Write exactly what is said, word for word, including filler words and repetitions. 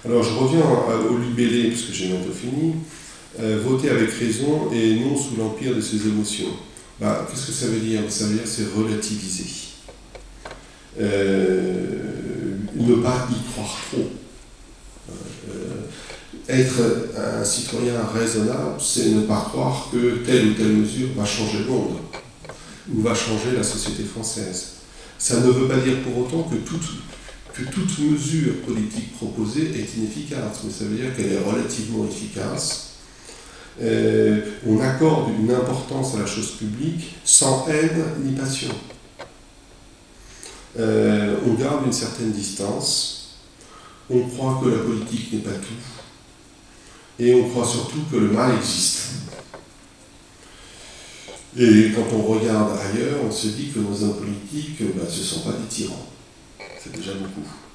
Alors je reviens au libellé, puisque j'ai bientôt fini. Euh, voter avec raison et non sous l'empire de ses émotions. Bah, qu'est-ce que ça veut dire? Ça veut dire c'est relativiser. Euh, ne pas y croire trop. Euh, être un citoyen raisonnable, c'est ne pas croire que telle ou telle mesure va changer le monde ou va changer la société française. Ça ne veut pas dire pour autant que toute, que toute mesure politique proposée est inefficace, mais ça veut dire qu'elle est relativement efficace. Euh, on accorde une importance à la chose publique sans haine ni passion. Euh, on garde une certaine distance, on croit que la politique n'est pas tout, et on croit surtout que le mal existe. Et quand on regarde ailleurs, on se dit que nos hommes politiques, ben, ce ne sont pas des tyrans. C'est déjà beaucoup.